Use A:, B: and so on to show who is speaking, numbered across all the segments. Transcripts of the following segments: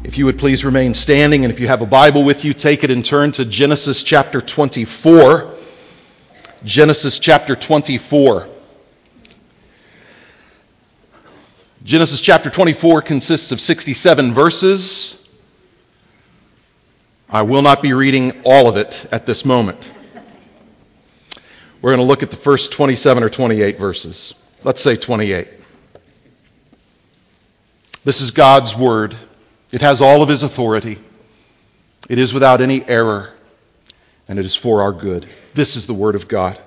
A: If you would please remain standing, and if you have a Bible with you, take it and turn to Genesis chapter 24. Genesis chapter 24. Genesis chapter 24 consists of 67 verses. I will not be reading all of it at this moment. We're going to look at the first 27 or 28 verses. Let's say 28. This is God's word. It has all of his authority. It is without any error, and it is for our good. This is the word of God.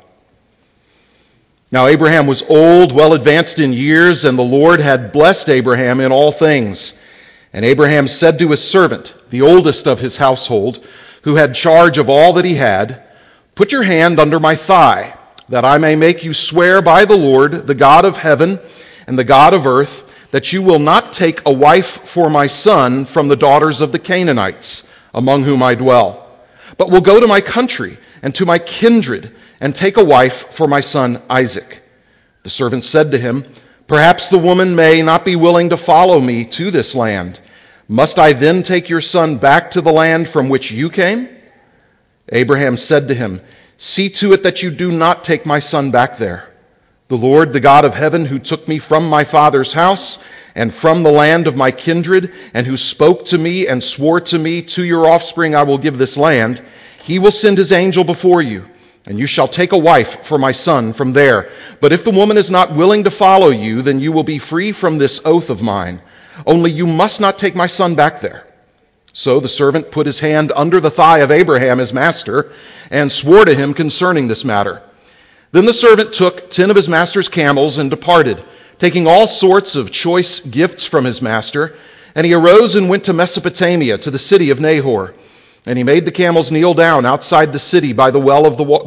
A: Now Abraham was old, well advanced in years, and the Lord had blessed Abraham in all things. And Abraham said to his servant, the oldest of his household, who had charge of all that he had, "Put your hand under my thigh, that I may make you swear by the Lord, the God of heaven and the God of earth, that you will not take a wife for my son from the daughters of the Canaanites, among whom I dwell, but will go to my country and to my kindred, and take a wife for my son Isaac." The servant said to him, "Perhaps the woman may not be willing to follow me to this land. Must I then take your son back to the land from which you came?" Abraham said to him, "See to it that you do not take my son back there. The Lord, the God of heaven, who took me from my father's house and from the land of my kindred, and who spoke to me and swore to me, 'To your offspring I will give this land,' he will send his angel before you, and you shall take a wife for my son from there. But if the woman is not willing to follow you, then you will be free from this oath of mine. Only you must not take my son back there." So the servant put his hand under the thigh of Abraham his master, and swore to him concerning this matter. Then the servant took 10 of his master's camels and departed, taking all sorts of choice gifts from his master. And he arose and went to Mesopotamia, to the city of Nahor. And he made the camels kneel down outside the city by the well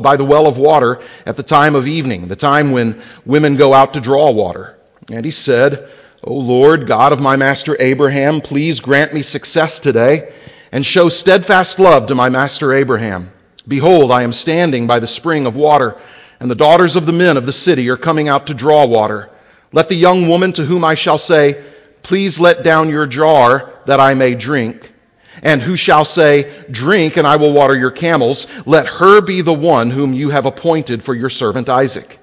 A: of water at the time of evening, the time when women go out to draw water. And he said, "O Lord, God of my master Abraham, please grant me success today, and show steadfast love to my master Abraham. Behold, I am standing by the spring of water, and the daughters of the men of the city are coming out to draw water. Let the young woman to whom I shall say, 'Please let down your jar that I may drink,' and who shall say, 'Drink, and I will water your camels,' let her be the one whom you have appointed for your servant Isaac.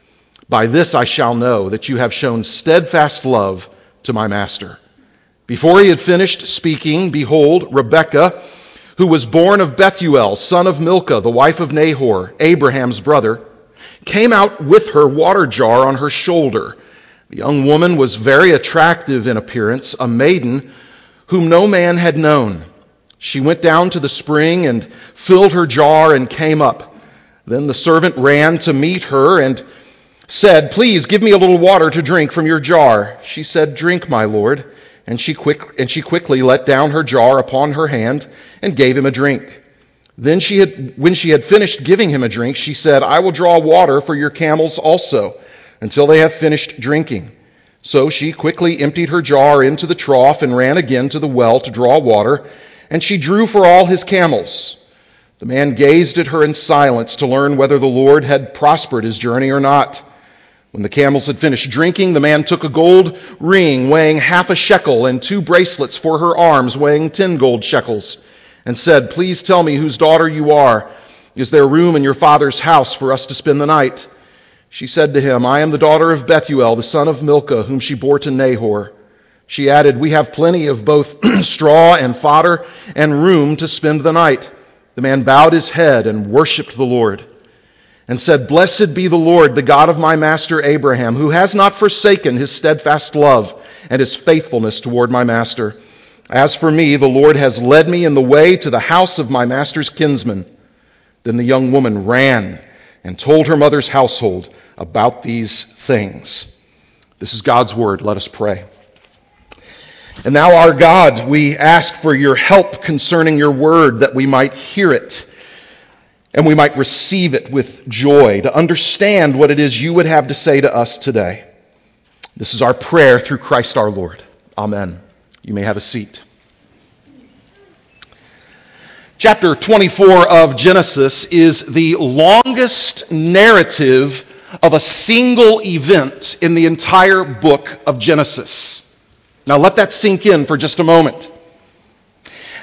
A: By this I shall know that you have shown steadfast love to my master." Before he had finished speaking, behold, Rebekah, who was born of Bethuel, son of Milcah, the wife of Nahor, Abraham's brother, came out with her water jar on her shoulder. The young woman was very attractive in appearance, a maiden whom no man had known. She went down to the spring and filled her jar and came up. Then the servant ran to meet her and said, "Please give me a little water to drink from your jar." She said, "Drink, my lord." And she quickly let down her jar upon her hand and gave him a drink. Then when she had finished giving him a drink, she said, "I will draw water for your camels also, until they have finished drinking." So she quickly emptied her jar into the trough and ran again to the well to draw water, and she drew for all his camels. The man gazed at her in silence to learn whether the Lord had prospered his journey or not. When the camels had finished drinking, the man took a gold ring weighing 1/2 shekel and 2 bracelets for her arms weighing 10 gold shekels, and said, "Please tell me whose daughter you are. Is there room in your father's house for us to spend the night?" She said to him, "I am the daughter of Bethuel, the son of Milcah, whom she bore to Nahor." She added, "We have plenty of both straw and fodder and room to spend the night." The man bowed his head and worshipped the Lord and said, "Blessed be the Lord, the God of my master Abraham, who has not forsaken his steadfast love and his faithfulness toward my master. As for me, the Lord has led me in the way to the house of my master's kinsman." Then the young woman ran and told her mother's household about these things. This is God's word. Let us pray. And now, our God, we ask for your help concerning your word, that we might hear it and we might receive it with joy, to understand what it is you would have to say to us today. This is our prayer through Christ our Lord. Amen. You may have a seat. Chapter 24 of Genesis is the longest narrative of a single event in the entire book of Genesis. Now let that sink in for just a moment.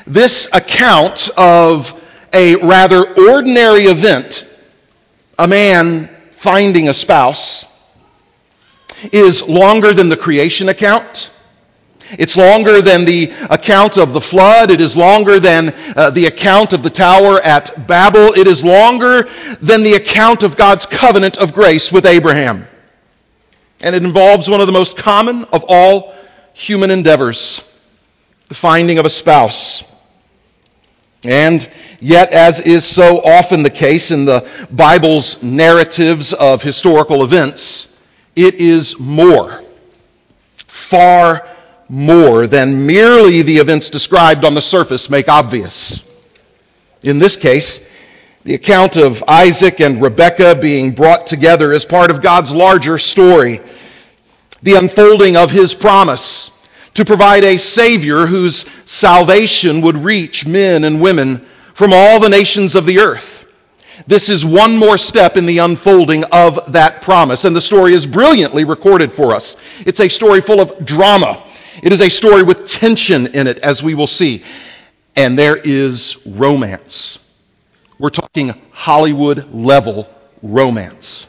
A: This account of a rather ordinary event, a man finding a spouse, is longer than the creation account. It's longer than the account of the flood. It is longer than the account of the tower at Babel. It is longer than the account of God's covenant of grace with Abraham. And it involves one of the most common of all human endeavors, the finding of a spouse. And yet, as is so often the case in the Bible's narratives of historical events, it is more, far more than merely the events described on the surface make obvious. In this case, the account of Isaac and Rebekah being brought together as part of God's larger story, the unfolding of his promise to provide a Savior whose salvation would reach men and women from all the nations of the earth. This is one more step in the unfolding of that promise, and the story is brilliantly recorded for us. It's a story full of drama. It is a story with tension in it, as we will see. And there is romance. We're talking Hollywood-level romance.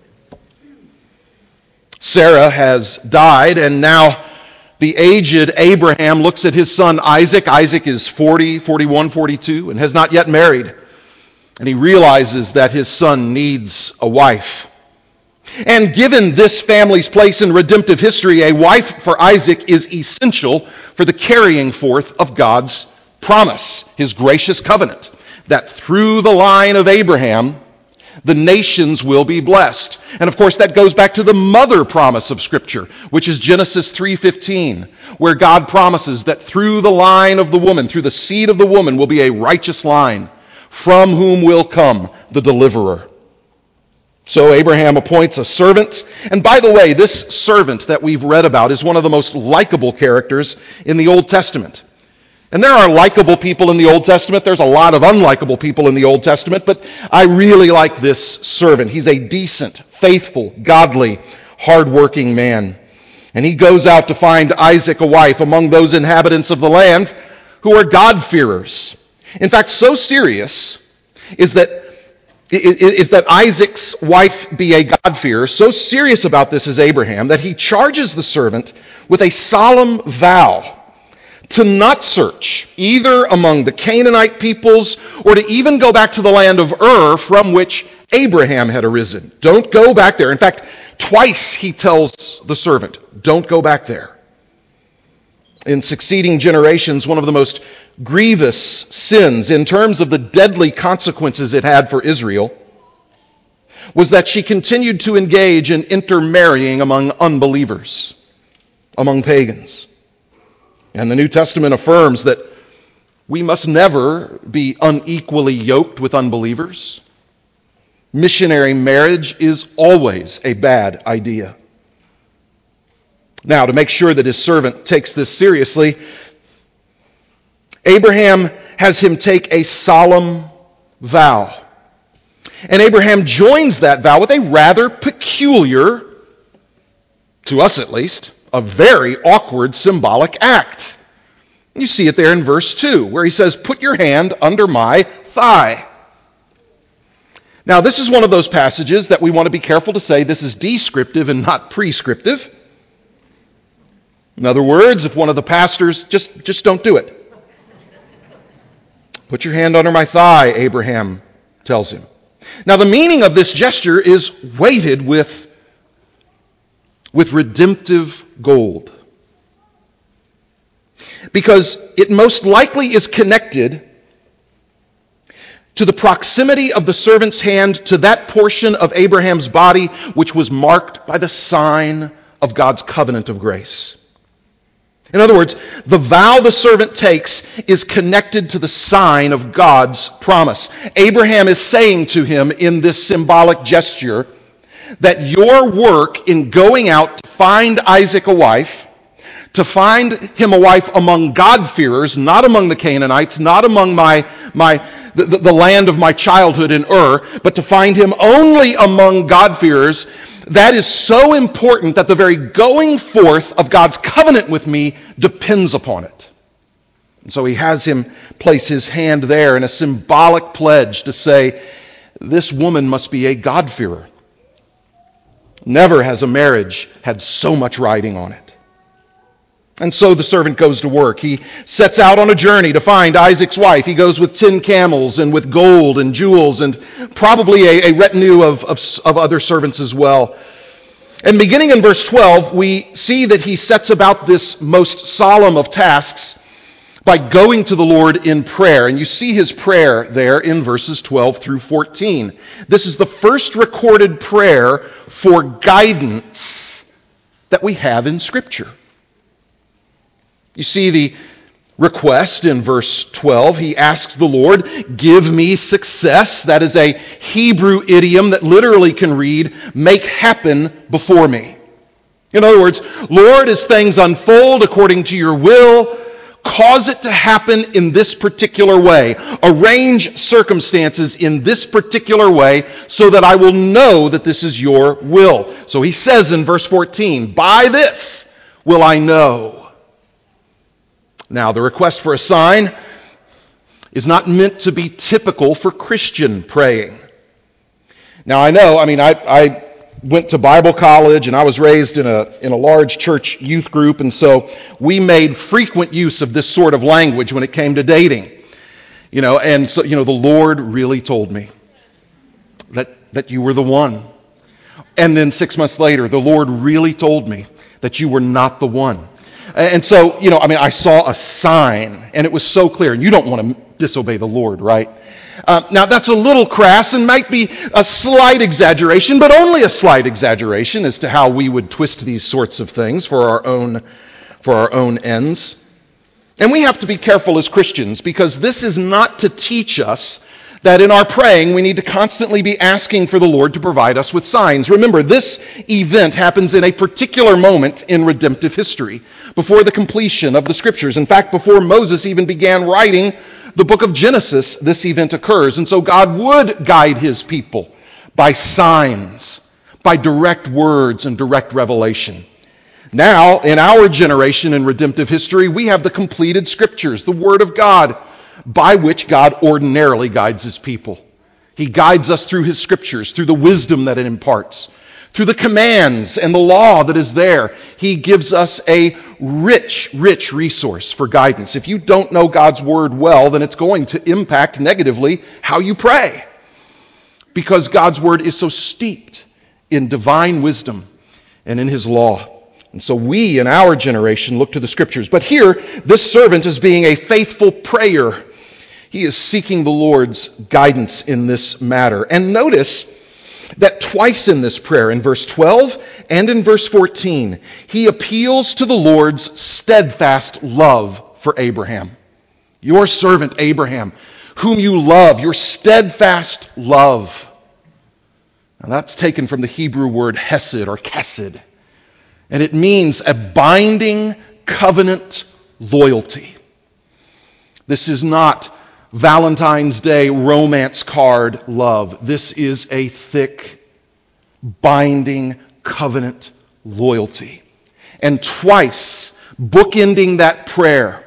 A: Sarah has died, and now the aged Abraham looks at his son Isaac. Isaac is 40, 41, 42, and has not yet married. And he realizes that his son needs a wife. And given this family's place in redemptive history, a wife for Isaac is essential for the carrying forth of God's promise, his gracious covenant, that through the line of Abraham, the nations will be blessed. And of course, that goes back to the mother promise of Scripture, which is Genesis 3:15, where God promises that through the line of the woman, through the seed of the woman, will be a righteous line, from whom will come the deliverer. So Abraham appoints a servant. And by the way, this servant that we've read about is one of the most likable characters in the Old Testament. And there are likable people in the Old Testament. There's a lot of unlikable people in the Old Testament, but I really like this servant. He's a decent, faithful, godly, hardworking man. And he goes out to find Isaac a wife among those inhabitants of the land who are God-fearers. In fact, so serious is that Isaac's wife be a God-fearer, so serious about this is Abraham, that he charges the servant with a solemn vow to not search either among the Canaanite peoples or to even go back to the land of Ur from which Abraham had arisen. Don't go back there. In fact, twice he tells the servant, don't go back there. In succeeding generations, one of the most grievous sins in terms of the deadly consequences it had for Israel was that she continued to engage in intermarrying among unbelievers, among pagans. And the New Testament affirms that we must never be unequally yoked with unbelievers. Missionary marriage is always a bad idea. Now, to make sure that his servant takes this seriously, Abraham has him take a solemn vow. And Abraham joins that vow with a rather peculiar, to us at least, a very awkward symbolic act. You see it there in verse 2, where he says, "Put your hand under my thigh." Now, this is one of those passages that we want to be careful to say this is descriptive and not prescriptive. In other words, if one of the pastors, just don't do it. "Put your hand under my thigh," Abraham tells him. Now, the meaning of this gesture is weighted with redemptive gold, because it most likely is connected to the proximity of the servant's hand to that portion of Abraham's body which was marked by the sign of God's covenant of grace. In other words, the vow the servant takes is connected to the sign of God's promise. Abraham is saying to him in this symbolic gesture that your work in going out to find Isaac a wife, to find him a wife among God-fearers, not among the Canaanites, not among the land of my childhood in Ur, but to find him only among God-fearers, that is so important that the very going forth of God's covenant with me depends upon it. And so he has him place his hand there in a symbolic pledge to say, this woman must be a God-fearer. Never has a marriage had so much riding on it. And so the servant goes to work. He sets out on a journey to find Isaac's wife. He goes with 10 camels and with gold and jewels and probably a retinue of other servants as well. And beginning in verse 12, we see that he sets about this most solemn of tasks by going to the Lord in prayer. And you see his prayer there in verses 12 through 14. This is the first recorded prayer for guidance that we have in Scripture. You see the request in verse 12. He asks the Lord, give me success. That is a Hebrew idiom that literally can read, make happen before me. In other words, Lord, as things unfold according to your will, cause it to happen in this particular way. Arrange circumstances in this particular way so that I will know that this is your will. So he says in verse 14, by this will I know. Now, the request for a sign is not meant to be typical for Christian praying. Now, I went to Bible college and I was raised in a large church youth group, and so we made frequent use of this sort of language when it came to dating. And so, the Lord really told me that you were the one. And then 6 months later, the Lord really told me that you were not the one. And so, I saw a sign, and it was so clear. And you don't want to disobey the Lord, right? Now, that's a little crass and might be a slight exaggeration, but only a slight exaggeration as to how we would twist these sorts of things for our own ends. And we have to be careful as Christians, because this is not to teach us that in our praying we need to constantly be asking for the Lord to provide us with signs. Remember, this event happens in a particular moment in redemptive history, before the completion of the Scriptures. In fact, before Moses even began writing the book of Genesis, this event occurs. And so God would guide his people by signs, by direct words and direct revelation. Now, in our generation in redemptive history, we have the completed Scriptures, the Word of God, by which God ordinarily guides his people. He guides us through his Scriptures, through the wisdom that it imparts, through the commands and the law that is there. He gives us a rich, rich resource for guidance. If you don't know God's Word well, then it's going to impact negatively how you pray, because God's Word is so steeped in divine wisdom and in his law. And so we in our generation look to the Scriptures. But here, this servant is being a faithful prayer. He is seeking the Lord's guidance in this matter. And notice that twice in this prayer, in verse 12 and in verse 14, he appeals to the Lord's steadfast love for Abraham. Your servant Abraham, whom you love, your steadfast love. Now that's taken from the Hebrew word hesed or kesed. And it means a binding covenant loyalty. This is not Valentine's Day romance card love. This is a thick, binding covenant loyalty. And twice, bookending that prayer,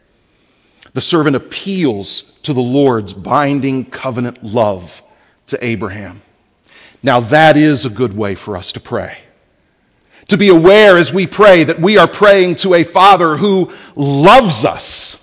A: the servant appeals to the Lord's binding covenant love to Abraham. Now that is a good way for us to pray. To be aware as we pray that we are praying to a Father who loves us.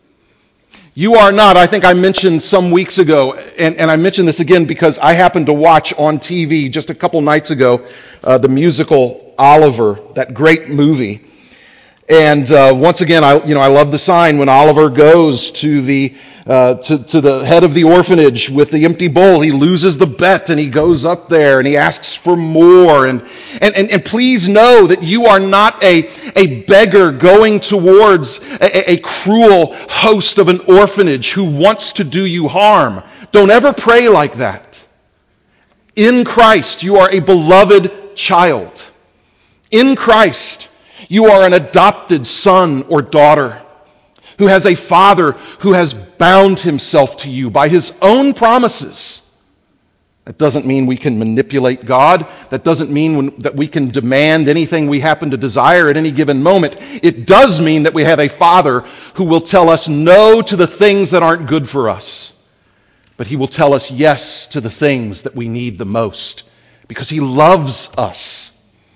A: You are not, I think I mentioned some weeks ago, and I mention this again because I happened to watch on TV just a couple nights ago the musical Oliver, that great movie. And once again, I love the sign when Oliver goes to the head of the orphanage with the empty bowl. He loses the bet and he goes up there and he asks for more. And please know that you are not a beggar going towards a cruel host of an orphanage who wants to do you harm. Don't ever pray like that. In Christ, you are a beloved child. In Christ, you are an adopted son or daughter who has a Father who has bound himself to you by his own promises. That doesn't mean we can manipulate God. That doesn't mean that we can demand anything we happen to desire at any given moment. It does mean that we have a Father who will tell us no to the things that aren't good for us. But He will tell us yes to the things that we need the most, because He loves us.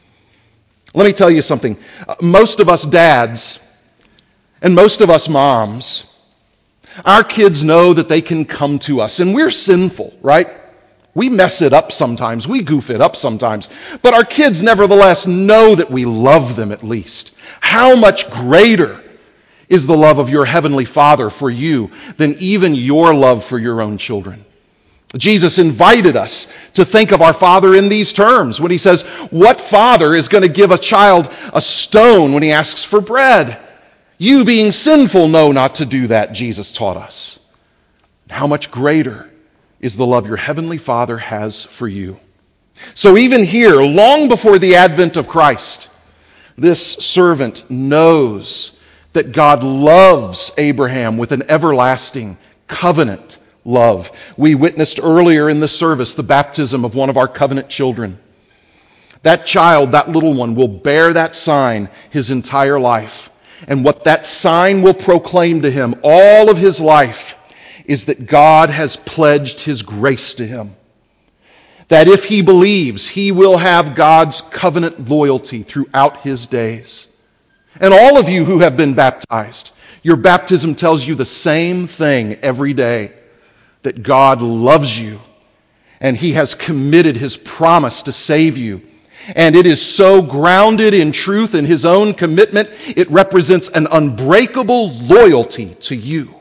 A: Let me tell you something. Most of us dads and most of us moms, our kids know that they can come to us, and we're sinful, right? We mess it up sometimes. We goof it up sometimes. But our kids nevertheless know that we love them at least. How much greater is the love of your Heavenly Father for you than even your love for your own children? Jesus invited us to think of our Father in these terms when He says, what father is going to give a child a stone when he asks for bread? You, being sinful, know not to do that, Jesus taught us. How much greater is the love your Heavenly Father has for you. So even here, long before the advent of Christ, this servant knows that God loves Abraham with an everlasting covenant love. We witnessed earlier in the service the baptism of one of our covenant children. That child, that little one, will bear that sign his entire life. And what that sign will proclaim to him all of his life is that God has pledged His grace to him. That if he believes, he will have God's covenant loyalty throughout his days. And all of you who have been baptized, your baptism tells you the same thing every day, that God loves you and He has committed His promise to save you. And it is so grounded in truth and His own commitment, it represents an unbreakable loyalty to you.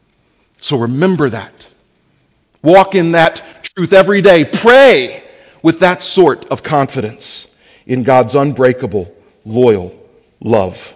A: So remember that. Walk in that truth every day. Pray with that sort of confidence in God's unbreakable, loyal love.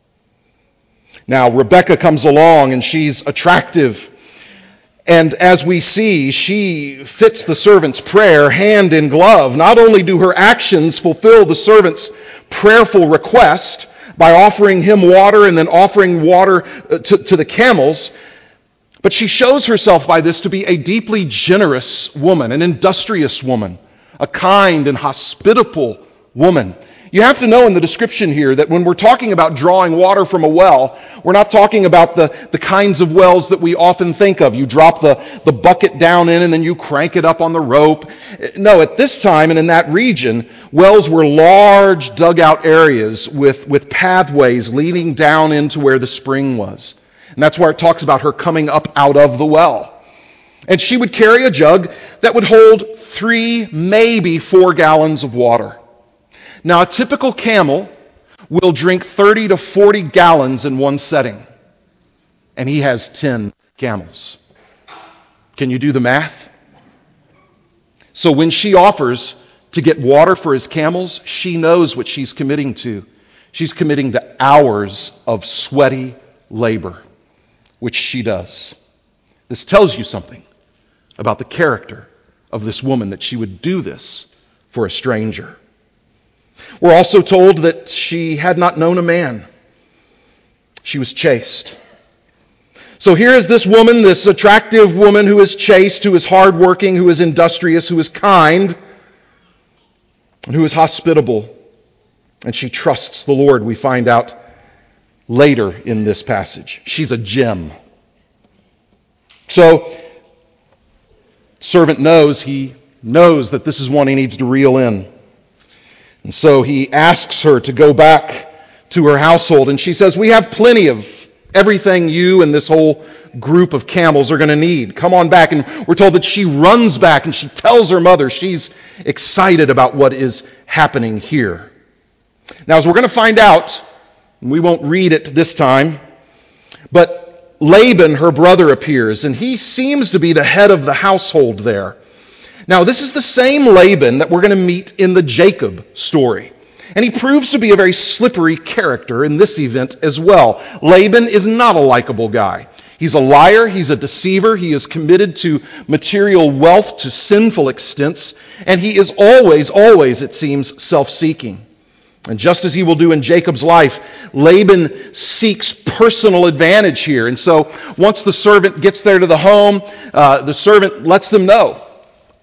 A: Now, Rebecca comes along and she's attractive. And as we see, she fits the servant's prayer hand in glove. Not only do her actions fulfill the servant's prayerful request by offering him water and then offering water to the camels, but she shows herself by this to be a deeply generous woman, an industrious woman, a kind and hospitable woman. You have to know in the description here that when we're talking about drawing water from a well, we're not talking about the kinds of wells that we often think of. You drop the bucket down in and then you crank it up on the rope. No, at this time and in that region, wells were large dugout areas with pathways leading down into where the spring was. And that's where it talks about her coming up out of the well. And she would carry a jug that would hold 3, maybe 4 gallons of water. Now, a typical camel will drink 30 to 40 gallons in one setting. And he has 10 camels. Can you do the math? So when she offers to get water for his camels, she knows what she's committing to. She's committing to hours of sweaty labor, which she does. This tells you something about the character of this woman, that she would do this for a stranger. We're also told that she had not known a man. She was chaste. So here is this woman, this attractive woman who is chaste, who is hardworking, who is industrious, who is kind, and who is hospitable. And she trusts the Lord, we find out later in this passage. She's a gem. So, servant knows that this is one he needs to reel in. And so he asks her to go back to her household. And she says, we have plenty of everything you and this whole group of camels are going to need. Come on back. And we're told that she runs back and she tells her mother she's excited about what is happening here. Now, as we're going to find out, and we won't read it this time, but Laban, her brother, appears. And he seems to be the head of the household there. Now, this is the same Laban that we're going to meet in the Jacob story. And he proves to be a very slippery character in this event as well. Laban is not a likable guy. He's a liar, he's a deceiver, he is committed to material wealth to sinful extents, and he is always, it seems, self-seeking. And just as he will do in Jacob's life, Laban seeks personal advantage here. And so once the servant gets there to the home, the servant lets them know,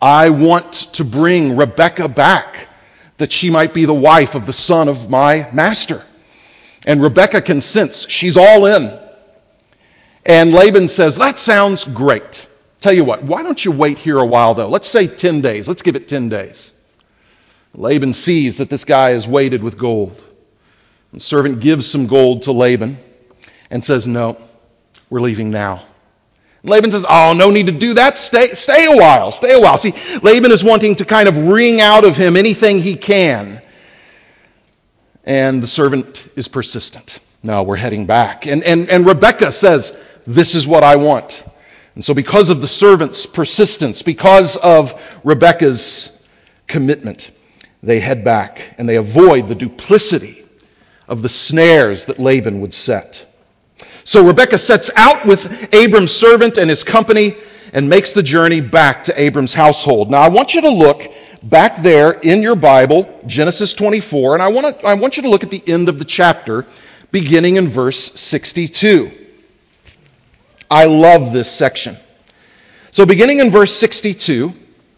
A: I want to bring Rebekah back, that she might be the wife of the son of my master. And Rebekah consents. She's all in. And Laban says, that sounds great. Tell you what, why don't you wait here a while, though? Let's say 10 days. Let's give it 10 days. Laban sees that this guy is weighted with gold. The servant gives some gold to Laban and says, no, we're leaving now. Laban says, oh, no need to do that. Stay a while. Stay a while. See, Laban is wanting to kind of wring out of him anything he can. And the servant is persistent. No, we're heading back. And Rebekah says, this is what I want. And so because of the servant's persistence, because of Rebekah's commitment, they head back and they avoid the duplicity of the snares that Laban would set. So Rebekah sets out with Abram's servant and his company and makes the journey back to Abram's household. Now I want you to look back there in your Bible, Genesis 24, and I want you to look at the end of the chapter, beginning in verse 62. I love this section. So beginning in verse 62,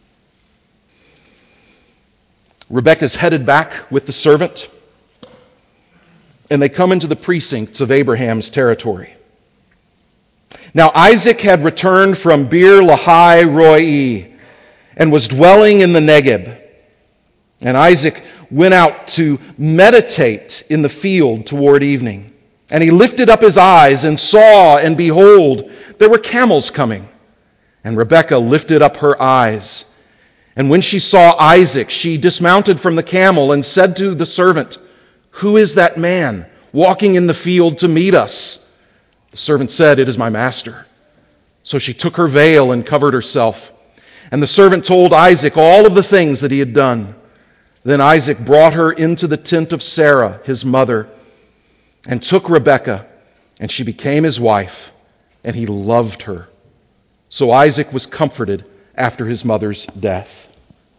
A: Rebekah's headed back with the servant, and they come into the precincts of Abraham's territory. Now Isaac had returned from Beer Lahai Roi and was dwelling in the Negeb. And Isaac went out to meditate in the field toward evening. And he lifted up his eyes and saw, and behold, there were camels coming. And Rebekah lifted up her eyes. And when she saw Isaac, she dismounted from the camel and said to the servant, who is that man walking in the field to meet us? The servant said, it is my master. So she took her veil and covered herself. And the servant told Isaac all of the things that he had done. Then Isaac brought her into the tent of Sarah, his mother, and took Rebekah, and she became his wife, and he loved her. So Isaac was comforted after his mother's death.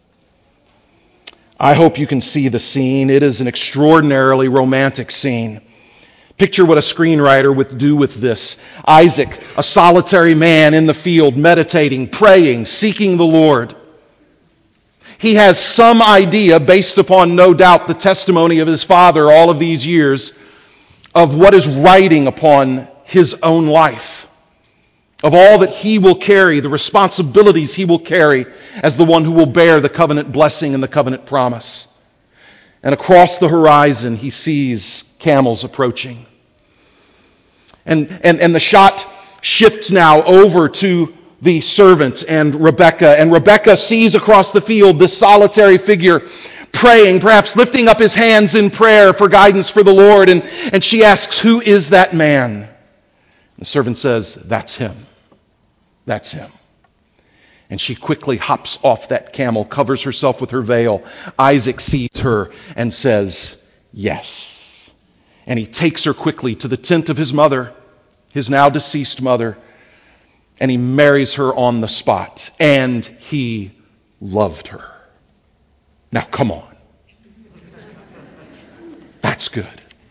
A: I hope you can see the scene. It is an extraordinarily romantic scene. Picture what a screenwriter would do with this. Isaac, a solitary man in the field, meditating, praying, seeking the Lord. He has some idea, based upon, no doubt, the testimony of his father all of these years, of what is riding upon his own life, of all that he will carry, the responsibilities he will carry as the one who will bear the covenant blessing and the covenant promise. And across the horizon, he sees camels approaching. And the shot shifts now over to the servant and Rebekah sees across the field this solitary figure praying, perhaps lifting up his hands in prayer for guidance for the Lord. And she asks, who is that man? The servant says, that's him. That's him. And she quickly hops off that camel, covers herself with her veil. Isaac sees her and says, yes. And he takes her quickly to the tent of his mother, his now deceased mother, and he marries her on the spot. And he loved her. Now, come on. That's good.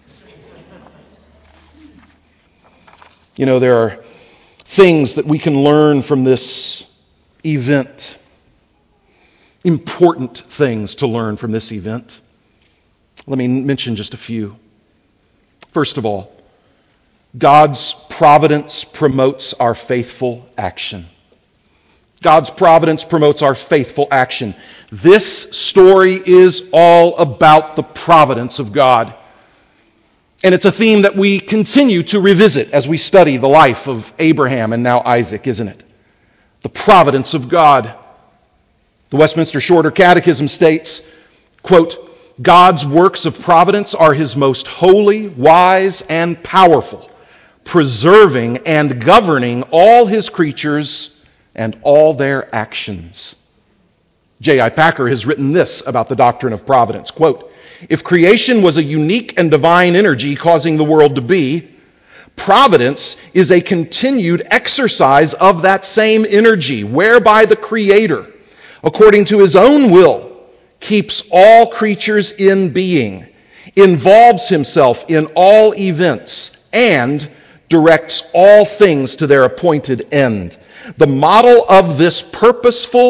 A: You know, there are things that we can learn from this event. Important things to learn from this event. Let me mention just a few. First of all, God's providence promotes our faithful action. God's providence promotes our faithful action. This story is all about the providence of God. And it's a theme that we continue to revisit as we study the life of Abraham and now Isaac, isn't it? The providence of God. The Westminster Shorter Catechism states, quote, God's works of providence are his most holy, wise, and powerful, preserving and governing all his creatures and all their actions. J.I. Packer has written this about the doctrine of providence, quote, if creation was a unique and divine energy causing the world to be, providence is a continued exercise of that same energy, whereby the Creator, according to his own will, keeps all creatures in being, involves himself in all events, and directs all things to their appointed end. The model of this purposeful,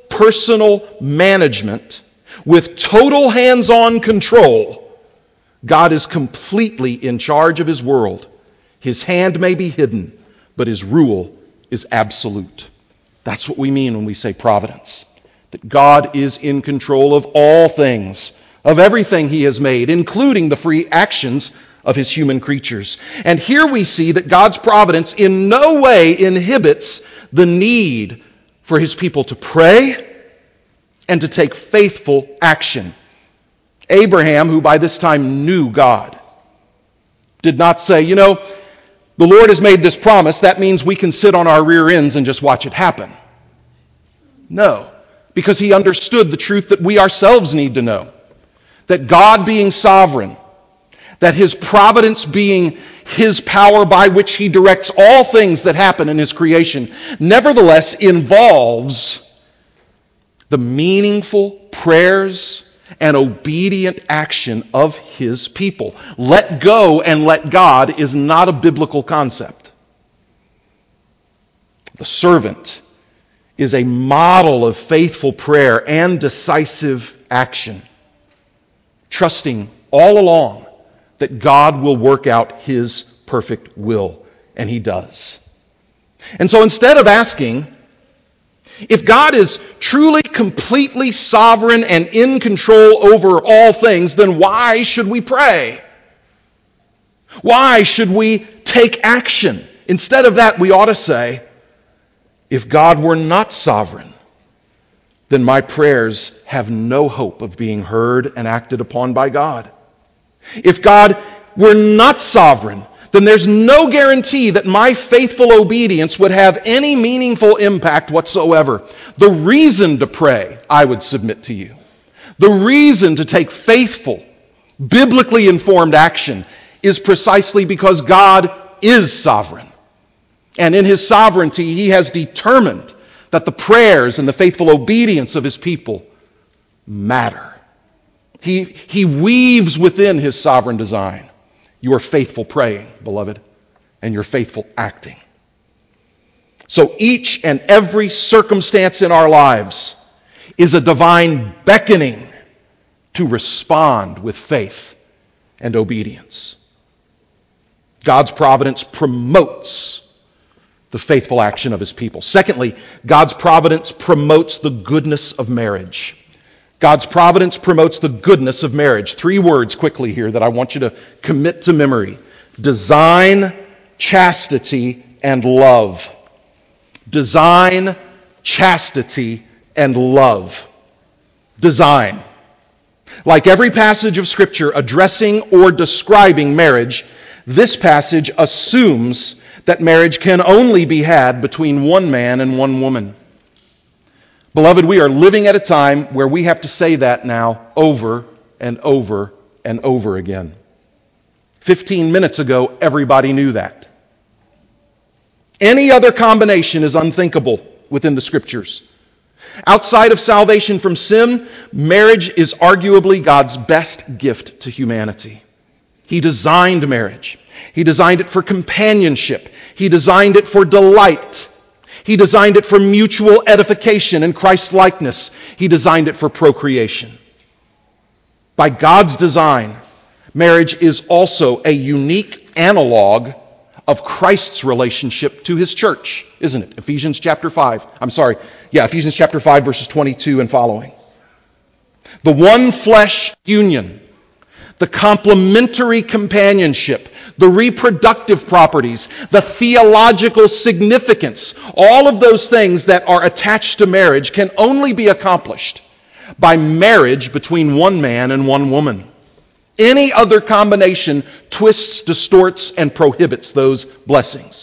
A: personal management with total hands-on control, God is completely in charge of his world. His hand may be hidden, but his rule is absolute. That's what we mean when we say providence. That God is in control of all things, of everything he has made, including the free actions of his human creatures. And here we see that God's providence in no way inhibits the need for his people to pray and to take faithful action. Abraham, who by this time knew God, did not say, the Lord has made this promise, that means we can sit on our rear ends and just watch it happen. No, because he understood the truth that we ourselves need to know. That God being sovereign, that his providence being his power by which he directs all things that happen in his creation, nevertheless involves the meaningful prayers and obedient action of his people. Let go and let God is not a biblical concept. The servant is a model of faithful prayer and decisive action, trusting all along that God will work out his perfect will, and he does. And so instead of asking, if God is truly, completely sovereign and in control over all things, then why should we pray? Why should we take action? Instead of that, we ought to say, if God were not sovereign, then my prayers have no hope of being heard and acted upon by God. If God were not sovereign, then there's no guarantee that my faithful obedience would have any meaningful impact whatsoever. The reason to pray, I would submit to you, the reason to take faithful, biblically informed action is precisely because God is sovereign. And in his sovereignty, he has determined that the prayers and the faithful obedience of his people matter. He weaves within his sovereign design your faithful praying, beloved, and your faithful acting. So each and every circumstance in our lives is a divine beckoning to respond with faith and obedience. God's providence promotes the faithful action of his people. Secondly, God's providence promotes the goodness of marriage. God's providence promotes the goodness of marriage. 3 words quickly here that I want you to commit to memory. Design, chastity, and love. Design, chastity, and love. Design. Like every passage of Scripture addressing or describing marriage, this passage assumes that marriage can only be had between one man and one woman. Beloved, we are living at a time where we have to say that now over and over and over again. 15 minutes ago, everybody knew that. Any other combination is unthinkable within the Scriptures. Outside of salvation from sin, marriage is arguably God's best gift to humanity. He designed marriage. He designed it for companionship. He designed it for delight. He designed it for mutual edification and Christ-likeness. He designed it for procreation. By God's design, marriage is also a unique analog of Christ's relationship to his church, isn't it? Ephesians chapter 5 verses 22 and following. The one flesh union, the complementary companionship, the reproductive properties, the theological significance, all of those things that are attached to marriage can only be accomplished by marriage between one man and one woman. Any other combination twists, distorts, and prohibits those blessings.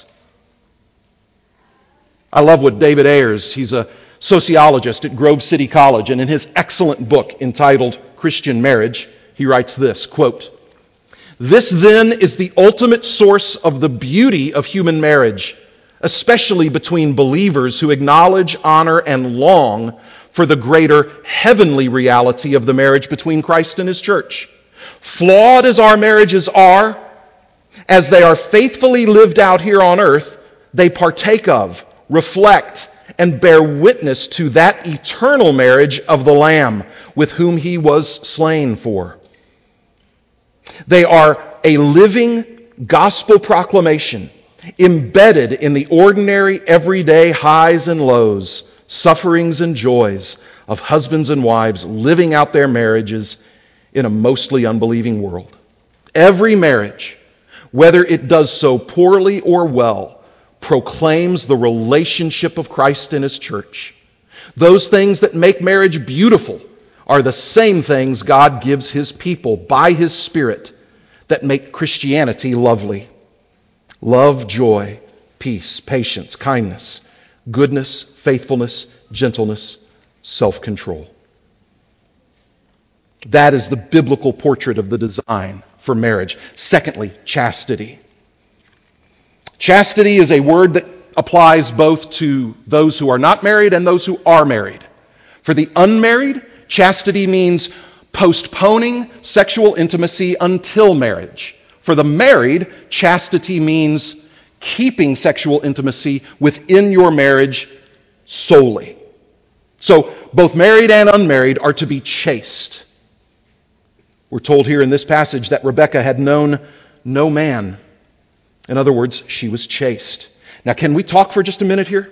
A: I love what David Ayers, he's a sociologist at Grove City College, and in his excellent book entitled Christian Marriage, he writes this, quote, "This then is the ultimate source of the beauty of human marriage, especially between believers who acknowledge, honor, and long for the greater heavenly reality of the marriage between Christ and his church. Flawed as our marriages are, as they are faithfully lived out here on earth, they partake of, reflect, and bear witness to that eternal marriage of the Lamb with whom he was slain for. They are a living gospel proclamation embedded in the ordinary, everyday highs and lows, sufferings and joys of husbands and wives living out their marriages in a mostly unbelieving world. Every marriage, whether it does so poorly or well, proclaims the relationship of Christ and His church. Those things that make marriage beautiful are the same things God gives His people by His Spirit that make Christianity lovely. Love, joy, peace, patience, kindness, goodness, faithfulness, gentleness, self-control. That is the biblical portrait of the design for marriage. Secondly, chastity. Chastity is a word that applies both to those who are not married and those who are married. For the unmarried, chastity means postponing sexual intimacy until marriage. For the married, chastity means keeping sexual intimacy within your marriage solely. So both married and unmarried are to be chaste. We're told here in this passage that Rebekah had known no man. In other words, she was chaste. Now, can we talk for just a minute here?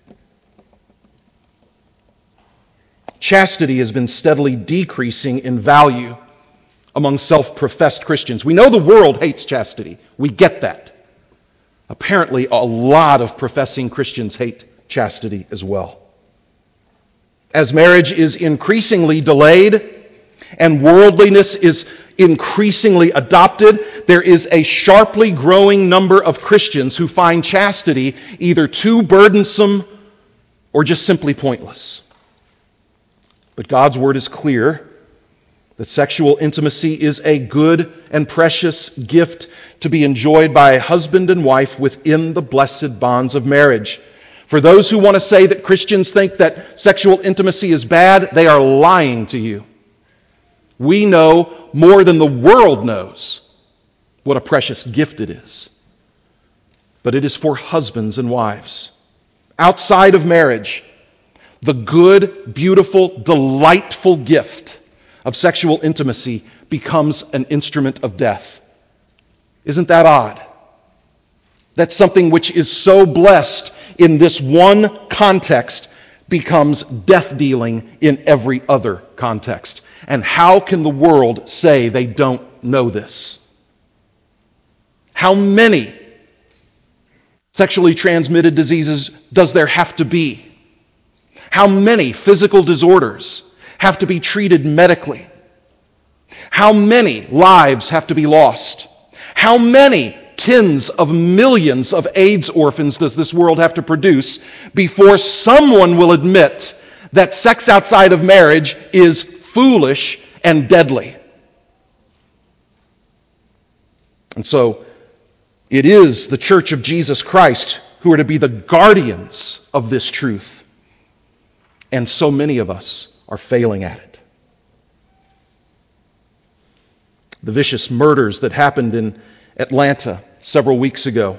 A: Chastity has been steadily decreasing in value among self-professed Christians. We know the world hates chastity. We get that. Apparently, a lot of professing Christians hate chastity as well. As marriage is increasingly delayed and worldliness is increasingly adopted, there is a sharply growing number of Christians who find chastity either too burdensome or just simply pointless. But God's word is clear that sexual intimacy is a good and precious gift to be enjoyed by husband and wife within the blessed bonds of marriage. For those who want to say that Christians think that sexual intimacy is bad, they are lying to you. We know more than the world knows what a precious gift it is. But it is for husbands and wives. Outside of marriage, the good, beautiful, delightful gift of sexual intimacy becomes an instrument of death. Isn't that odd? That something which is so blessed in this one context becomes death dealing in every other context. And how can the world say they don't know this? How many sexually transmitted diseases does there have to be? How many physical disorders have to be treated medically? How many lives have to be lost? How many tens of millions of AIDS orphans does this world have to produce before someone will admit that sex outside of marriage is foolish and deadly? And so it is the Church of Jesus Christ who are to be the guardians of this truth. And so many of us are failing at it. The vicious murders that happened in Atlanta several weeks ago.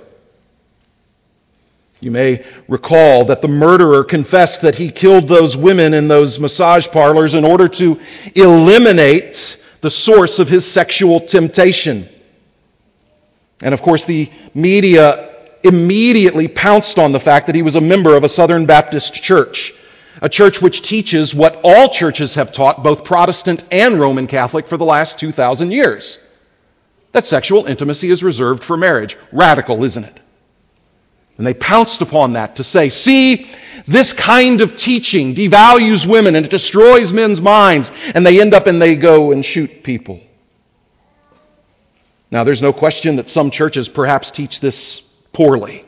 A: You may recall that the murderer confessed that he killed those women in those massage parlors in order to eliminate the source of his sexual temptation. And of course, the media immediately pounced on the fact that he was a member of a Southern Baptist church, a church which teaches what all churches have taught, both Protestant and Roman Catholic, for the last 2,000 years. That sexual intimacy is reserved for marriage. Radical, isn't it? And they pounced upon that to say, see, this kind of teaching devalues women and it destroys men's minds. And they end up and they go and shoot people. Now, there's no question that some churches perhaps teach this poorly.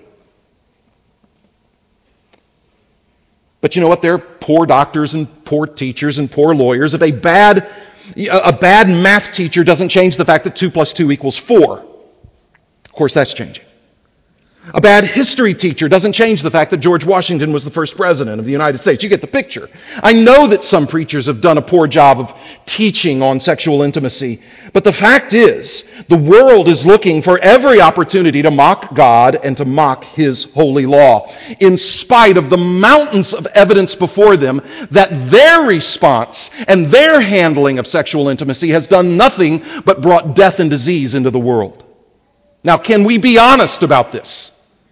A: But you know what? They're poor doctors and poor teachers and poor lawyers. If a bad math teacher doesn't change the fact that 2 + 2 = 4. Of course, that's changing. A bad history teacher doesn't change the fact that George Washington was the first president of the United States. You get the picture. I know that some preachers have done a poor job of teaching on sexual intimacy, but the fact is, the world is looking for every opportunity to mock God and to mock His holy law, in spite of the mountains of evidence before them that their response and their handling of sexual intimacy has done nothing but brought death and disease into the world. Now, can we be honest about this?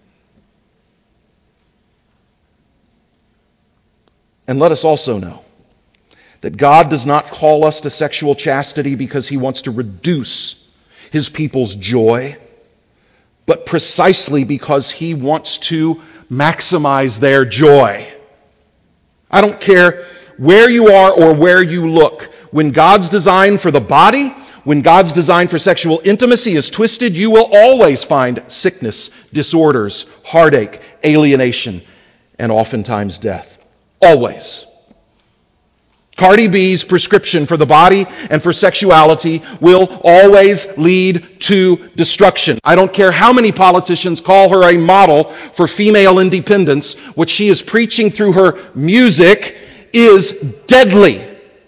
A: And let us also know that God does not call us to sexual chastity because He wants to reduce His people's joy, but precisely because He wants to maximize their joy. I don't care where you are or where you look. When God's design for the body, when God's design for sexual intimacy is twisted, you will always find sickness, disorders, heartache, alienation, and oftentimes death. Always. Cardi B's prescription for the body and for sexuality will always lead to destruction. I don't care how many politicians call her a model for female independence. What she is preaching through her music is deadly.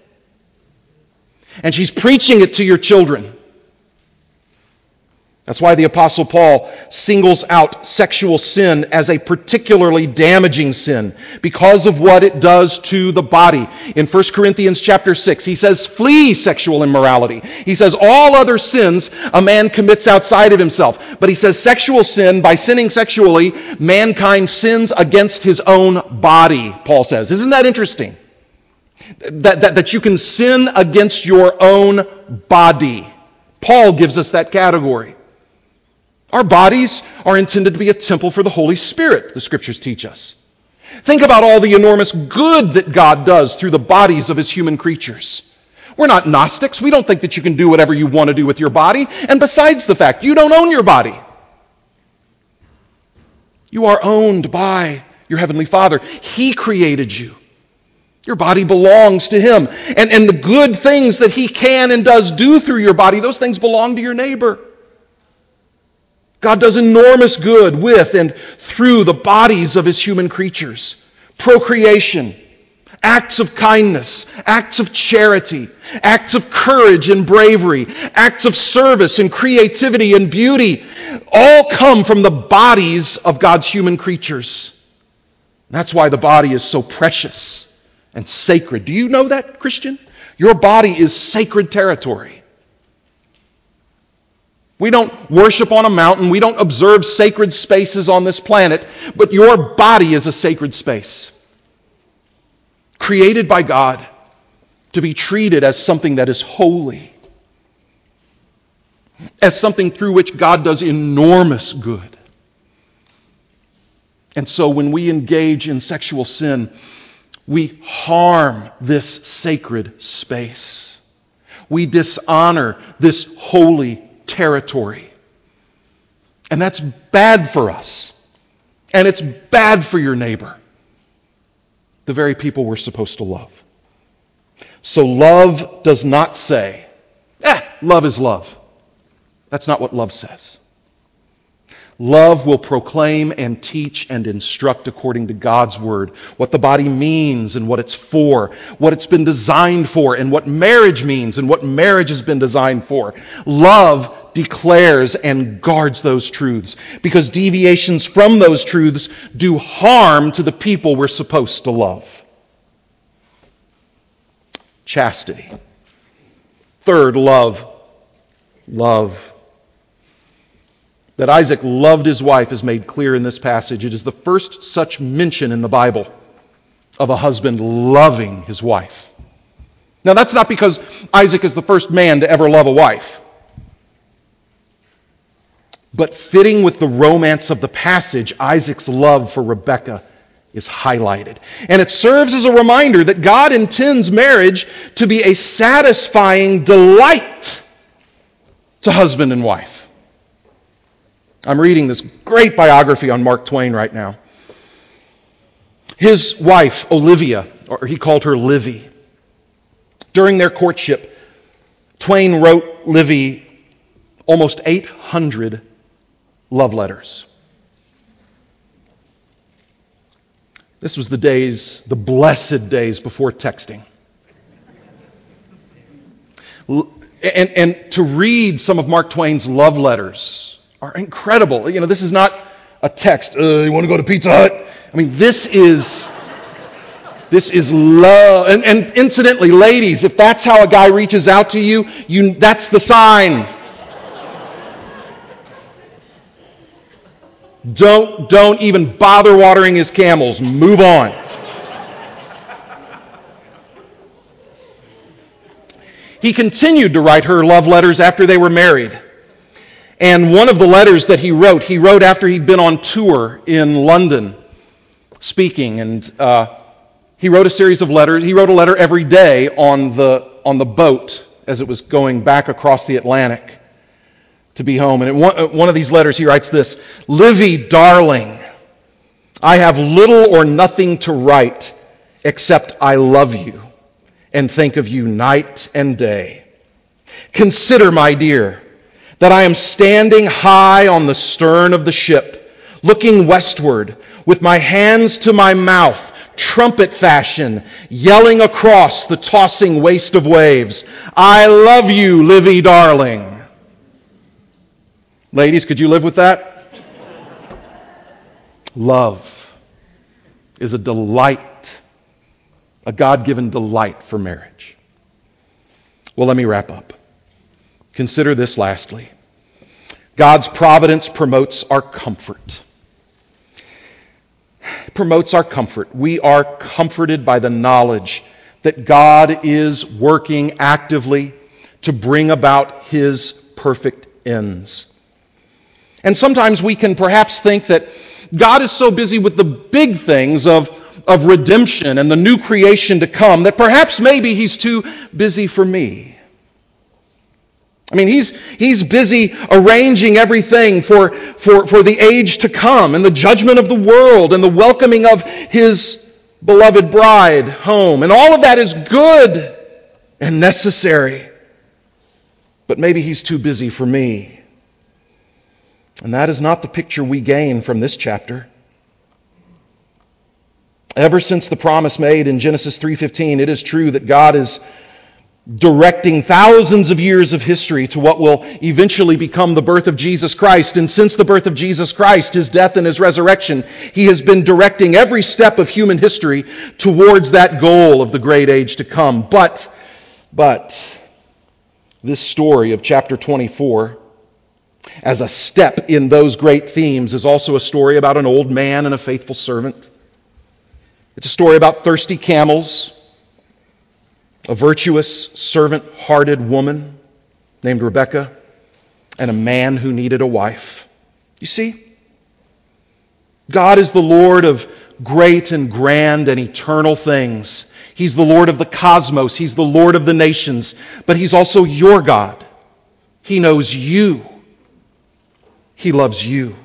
A: And she's preaching it to your children. That's why the Apostle Paul singles out sexual sin as a particularly damaging sin because of what it does to the body. In 1 Corinthians chapter 6, he says, flee sexual immorality. He says all other sins a man commits outside of himself. But he says sexual sin, by sinning sexually, mankind sins against his own body, Paul says. Isn't that interesting? That you can sin against your own body. Paul gives us that category. Our bodies are intended to be a temple for the Holy Spirit, the Scriptures teach us. Think about all the enormous good that God does through the bodies of His human creatures. We're not Gnostics. We don't think that you can do whatever you want to do with your body. And besides the fact, you don't own your body. You are owned by your Heavenly Father. He created you. Your body belongs to Him. And the good things that He can and does do through your body, those things belong to your neighbor. God does enormous good with and through the bodies of His human creatures. Procreation, acts of kindness, acts of charity, acts of courage and bravery, acts of service and creativity and beauty, all come from the bodies of God's human creatures. That's why the body is so precious and sacred. Do you know that, Christian? Your body is sacred territory. We don't worship on a mountain. We don't observe sacred spaces on this planet. But your body is a sacred space. Created by God to be treated as something that is holy. As something through which God does enormous good. And so when we engage in sexual sin, we harm this sacred space. We dishonor this holy territory. And that's bad for us. And it's bad for your neighbor. The very people we're supposed to love. So love does not say, love is love. That's not what love says. Love will proclaim and teach and instruct according to God's word what the body means and what it's for, what it's been designed for, and what marriage means and what marriage has been designed for. Love declares and guards those truths because deviations from those truths do harm to the people we're supposed to love. Chastity. Third, love. Love. That Isaac loved his wife is made clear in this passage. It is the first such mention in the Bible of a husband loving his wife. Now that's not because Isaac is the first man to ever love a wife. But fitting with the romance of the passage, Isaac's love for Rebekah is highlighted. And it serves as a reminder that God intends marriage to be a satisfying delight to husband and wife. I'm reading this great biography on Mark Twain right now. His wife, Olivia, or he called her Livy. During their courtship, Twain wrote Livy almost 800 love letters. This was the blessed days before texting. And to read some of Mark Twain's love letters are incredible. This is not a text. You want to go to Pizza Hut? I mean, this is love. And incidentally, ladies, if that's how a guy reaches out to you, that's the sign. Don't even bother watering his camels. Move on. He continued to write her love letters after they were married. And one of the letters that he wrote after he'd been on tour in London speaking. And he wrote a series of letters. He wrote a letter every day on the boat as it was going back across the Atlantic to be home. And in one of these letters he writes this: "Livy, darling, I have little or nothing to write except I love you and think of you night and day. Consider, my dear, that I am standing high on the stern of the ship, looking westward, with my hands to my mouth, trumpet fashion, yelling across the tossing waste of waves, I love you, Livy, darling." Ladies, could you live with that? Love is a delight, a God-given delight for marriage. Well, let me wrap up. Consider this lastly. God's providence promotes our comfort. It promotes our comfort. We are comforted by the knowledge that God is working actively to bring about His perfect ends. And sometimes we can perhaps think that God is so busy with the big things of redemption and the new creation to come that perhaps maybe He's too busy for me. I mean, He's busy arranging everything for the age to come and the judgment of the world and the welcoming of His beloved bride home. And all of that is good and necessary. But maybe He's too busy for me. And that is not the picture we gain from this chapter. Ever since the promise made in Genesis 3:15, it is true that God is directing thousands of years of history to what will eventually become the birth of Jesus Christ. And since the birth of Jesus Christ, His death and His resurrection, He has been directing every step of human history towards that goal of the great age to come. But this story of chapter 24, as a step in those great themes, is also a story about an old man and a faithful servant. It's a story about thirsty camels, a virtuous, servant-hearted woman named Rebekah, and a man who needed a wife. You see, God is the Lord of great and grand and eternal things. He's the Lord of the cosmos. He's the Lord of the nations. But He's also your God. He knows you. He loves you.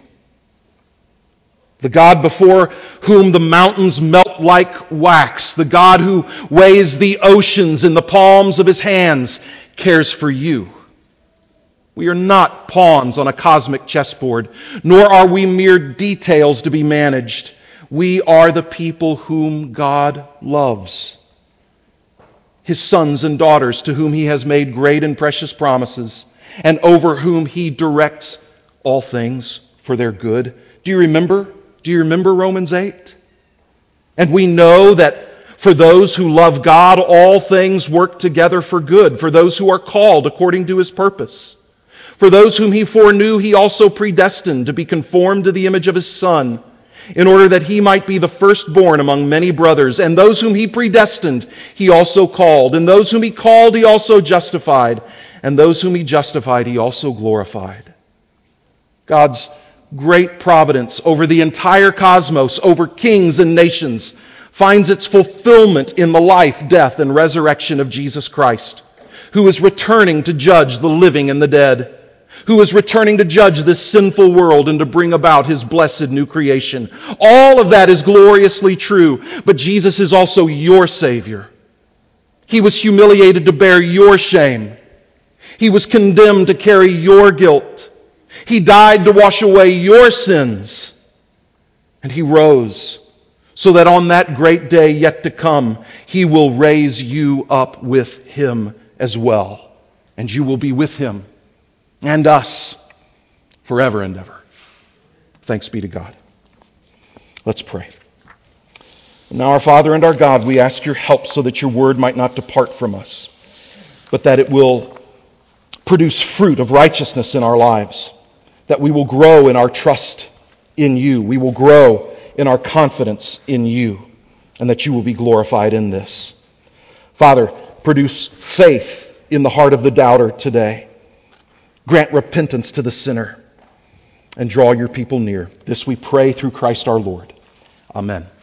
A: The God before whom the mountains melt like wax, the God who weighs the oceans in the palms of His hands, cares for you. We are not pawns on a cosmic chessboard, nor are we mere details to be managed. We are the people whom God loves, His sons and daughters to whom He has made great and precious promises, and over whom He directs all things for their good. Do you remember Romans 8? And we know that for those who love God, all things work together for good, for those who are called according to His purpose. For those whom He foreknew, He also predestined to be conformed to the image of His Son, in order that He might be the firstborn among many brothers. And those whom He predestined, He also called. And those whom He called, He also justified. And those whom He justified, He also glorified. God's great providence over the entire cosmos, over kings and nations, finds its fulfillment in the life, death, and resurrection of Jesus Christ, who is returning to judge the living and the dead, who is returning to judge this sinful world and to bring about His blessed new creation. All of that is gloriously true, but Jesus is also your Savior. He was humiliated to bear your shame. He was condemned to carry your guilt. He died to wash away your sins. And He rose so that on that great day yet to come, He will raise you up with Him as well. And you will be with Him and us forever and ever. Thanks be to God. Let's pray. Now, our Father and our God, we ask your help so that your word might not depart from us, but that it will produce fruit of righteousness in our lives, that we will grow in our trust in you, we will grow in our confidence in you, and that you will be glorified in this. Father, produce faith in the heart of the doubter today. Grant repentance to the sinner, and draw your people near. This we pray through Christ our Lord. Amen.